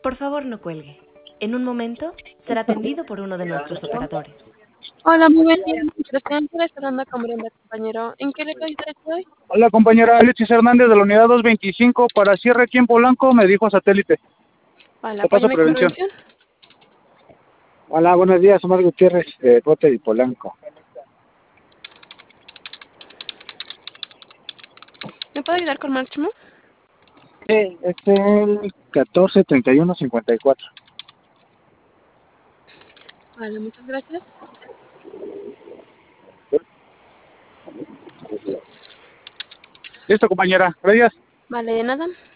Por favor, no cuelgue. En un momento será atendido por uno de nuestros operadores. Hola, muy buen día. Restaurante Restaurante con Brenda, compañero. ¿En qué le puedo ayudar hoy? Hola, compañera Alexis Hernández de la unidad 225 para cierre aquí en Polanco, me dijo satélite. Hola, Te paso apóyame con prevención. prevención. Hola, buenos días, Omar Gutiérrez de Bote y Polanco. ¿Me puedo ayudar con máximo? Sí, es el 143154. Vale, muchas gracias. Listo, compañera, gracias. Vale, de nada.